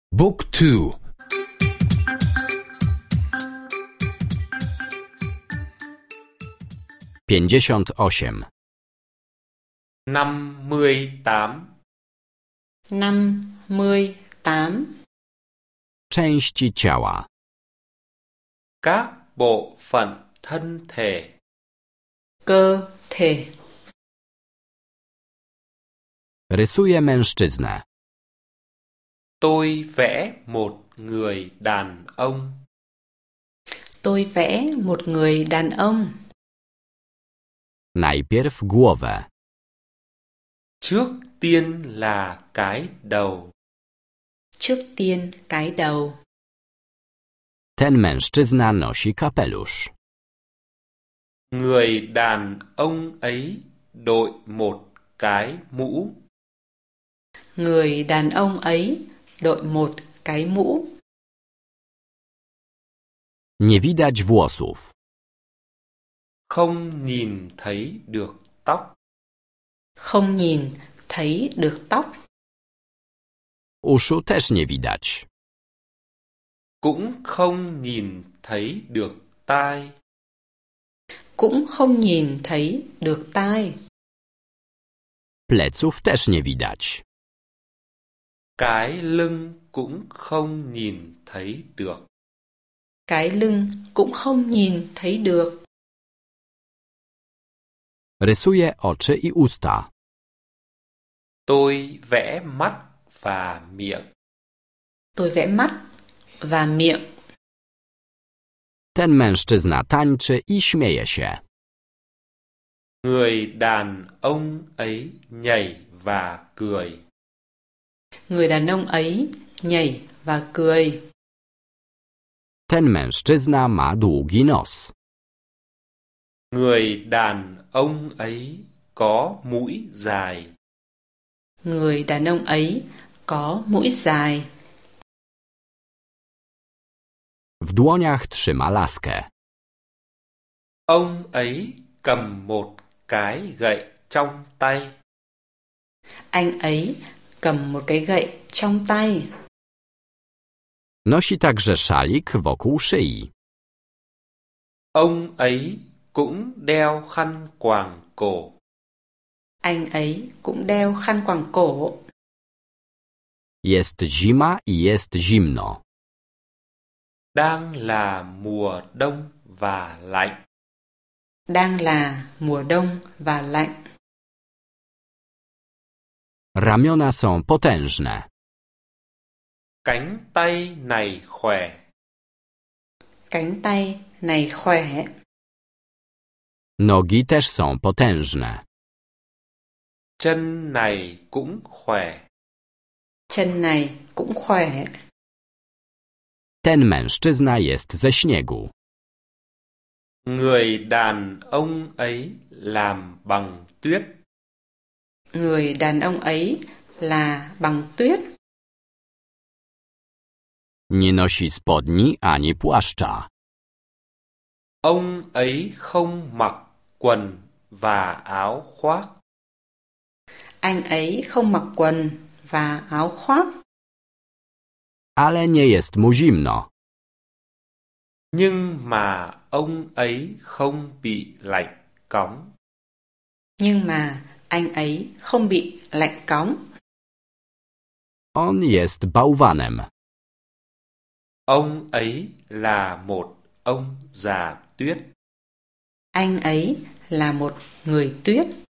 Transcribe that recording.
Book 2. 58. 58. 58. Części ciała. Các bộ phận thân thể. Cơ thể. Rysuję mężczyznę. Tôi vẽ một người đàn ông. Tôi vẽ một người đàn ông. Najpierw głowę. Trước tiên là cái đầu. Trước tiên cái đầu. Ten mężczyzna nosi kapelusz. Người đàn ông ấy đội một cái mũ. Người đàn ông ấy đội một cái mũ. Nie widać włosów. Không nhìn thấy được tóc. Không nhìn thấy được tóc. Uszu też nie widać. Cũng không nhìn thấy được tai. Cũng không nhìn thấy được tai. Pleców też nie widać. Cái lưng cũng không nhìn thấy được. Cái lưng cũng không nhìn thấy được. Rysuję oczy i usta. Tôi vẽ mắt và miệng. Tôi vẽ mắt và miệng. Ten mężczyzna tańczy i śmieje się. Người đàn ông ấy nhảy và cười. Người đàn ông ấy nhảy và cười. Ten mężczyzna ma długi nos. Người đàn ông ấy có mũi dài. Người đàn ông ấy có mũi dài. W dłoniach trzyma laskę. Ông ấy cầm một cái gậy trong tay. Anh ấy cầm một cái gậy trong tay. Nosi także szalik wokół szyi. Ông ấy cũng đeo khăn quàng cổ. Anh ấy cũng đeo khăn quàng cổ. Jest zima i jest zimno. Đang là mùa đông và lạnh. Đang là mùa đông và lạnh. Ramiona są potężne. Cánh tay này khỏe. Cánh tay này khỏe. Nogi też są potężne. Chân này cũng khỏe. Chân này cũng khỏe. Ten mężczyzna jest ze śniegu. Người đàn ông ấy làm bằng tuyết. Người đàn ông ấy là bằng tuyết. Nie nosi spodni ani płaszcza. Ông ấy không mặc quần và áo khoác. Anh ấy không mặc quần và áo khoác. Ale nie jest mu zimno. Nhưng mà ông ấy không bị lạnh cóng. Nhưng mà anh ấy không bị lạnh cóng. On jest bałwanem. Ông ấy là một ông già tuyết. Anh ấy là một người tuyết.